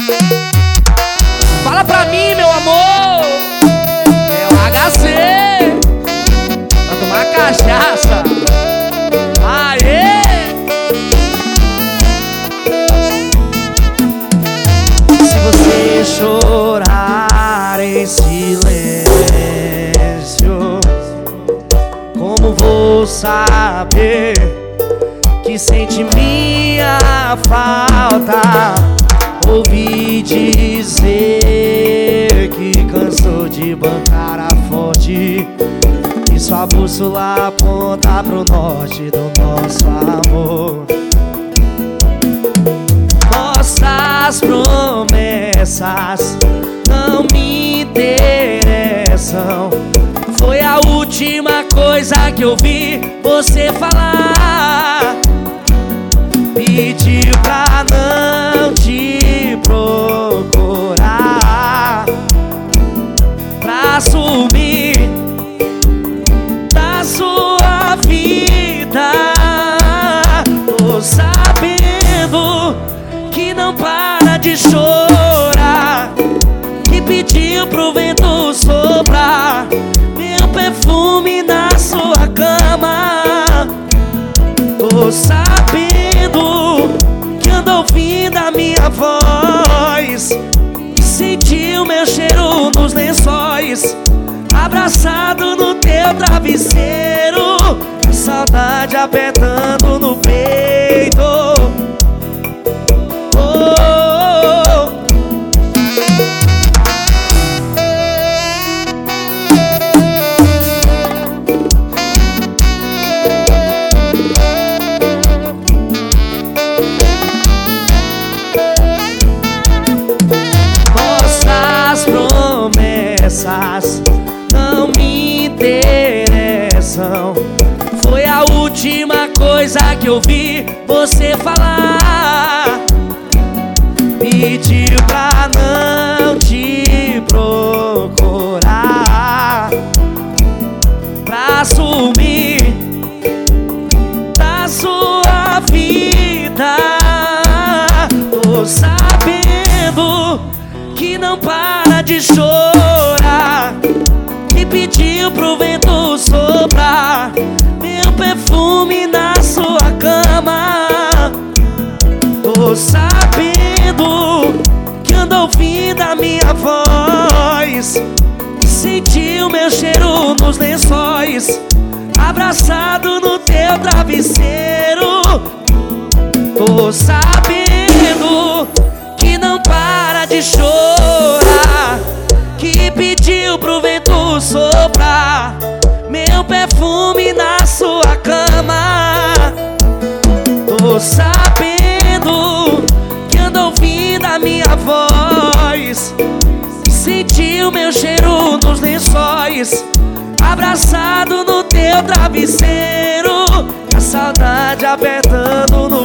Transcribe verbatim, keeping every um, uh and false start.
Fala pra mim, meu amor. É o H C pra tomar cachaça. Aê! Se você chorar em silêncio, como vou saber que sente minha falta? Ouvi dizer que cansou de bancar a fonte, e sua bússola aponta pro norte do nosso amor. Nossas promessas não me interessam. Foi a última coisa que eu vi você falar. Pediu pra não te procurar, pra sumir da sua vida. Tô sabendo que não para de chorar, que pediu pro vento soprar meu perfume na sua cama. Tô sabendo que anda ouvindo a minha voz, sentiu meu cheiro nos lençóis, abraçado no teu travesseiro, a saudade apertando no peito. Não me interessam. Foi a última coisa que eu vi você falar. Pediu pra não te procurar, pra sumir da sua vida. Tô sabendo que não para de chorar, que pediu pro vento soprar meu perfume na sua cama. Tô sabendo que anda ouvindo a minha voz, sentiu meu cheiro nos lençóis, abraçado no teu travesseiro. Tô sabendo que não para de chorar, que pediu pro vento soprar meu perfume na sua cama. Tô sabendo que anda ouvindo a minha voz, sentiu meu cheiro nos lençóis, abraçado no teu travesseiro, a saudade apertando no